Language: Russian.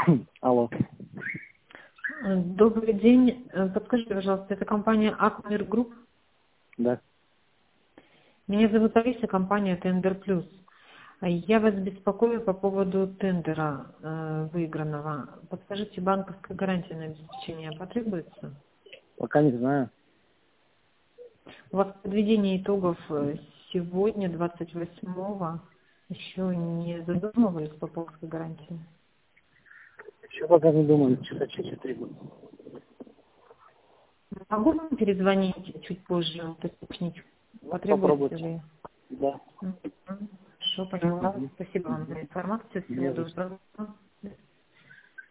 Алло. Добрый день. Подскажите, пожалуйста, это компания Акмир Групп? Да. Меня зовут Алиса, компания Тендер Плюс. Я вас беспокою по поводу тендера выигранного. Подскажите, банковская гарантия на обеспечение потребуется? Пока не знаю. У вас подведение итогов сегодня, 28-го, еще не задумывались по банковской гарантии? Еще пока не думаю, часа через 3 года. Могу вам перезвонить чуть позже, уточнить, потребуется Попробуйте. ли? Да. Хорошо, поняла. Спасибо вам за информацию. Всего Не за что. доброго.